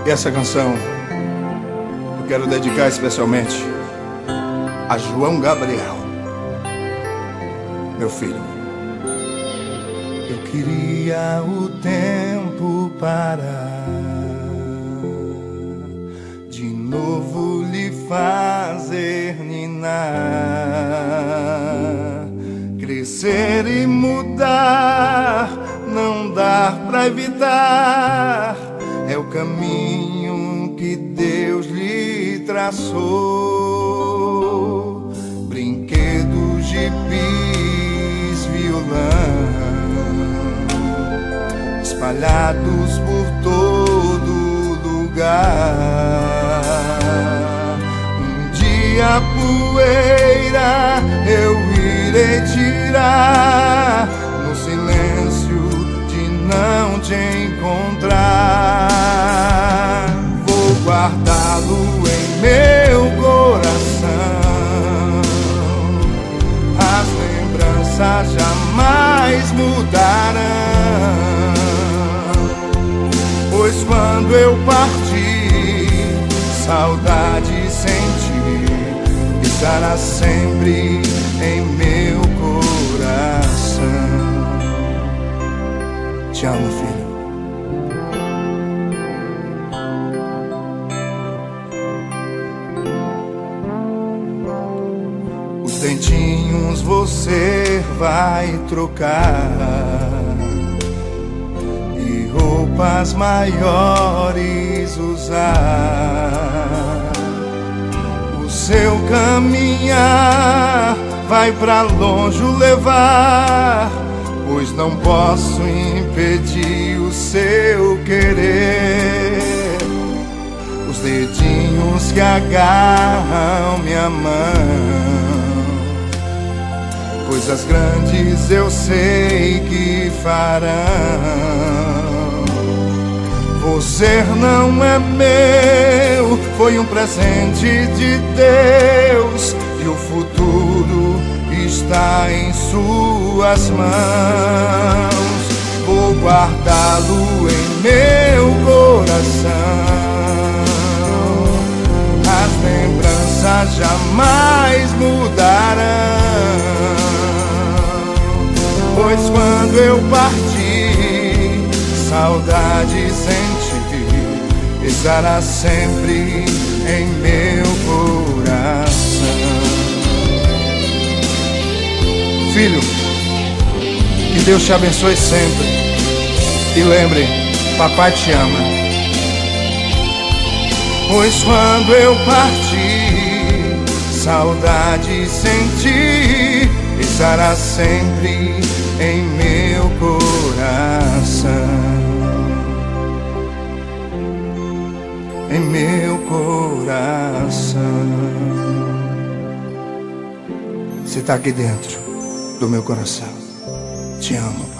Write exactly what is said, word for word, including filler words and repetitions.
E essa canção eu quero dedicar especialmente a João Gabriel, meu filho. Eu queria o tempo parar, de novo lhe fazer ninar, crescer e mudar, não dar pra evitar, é o caminho que Deus lhe traçou. Brinquedos, gibis, violão, espalhados por todo lugar. Um dia a poeira eu irei tirar, no silêncio de não te encontrar. Vou guardá-lo em meu coração, as lembranças jamais mudarão, pois quando eu partir, saudade sentir, estará sempre em meu coração. Te amo, filho. Os dentinhos você vai trocar e roupas maiores usar. O seu caminhar vai pra longe o levar, pois não posso impedir o seu querer. Os dedinhos que agarram minha mão, coisas grandes eu sei que farão. Você não é meu, foi um presente de Deus, e o futuro está em suas mãos. Vou guardá-lo em meu coração, as lembranças jamais mudarão, pois quando eu partir, saudade sentir, estará sempre em meu coração. Filho, que Deus te abençoe sempre. E lembre, papai te ama. Pois quando eu partir, saudade sentir, estará sempre em meu coração. Em meu coração. Você está aqui dentro do meu coração. Te amo.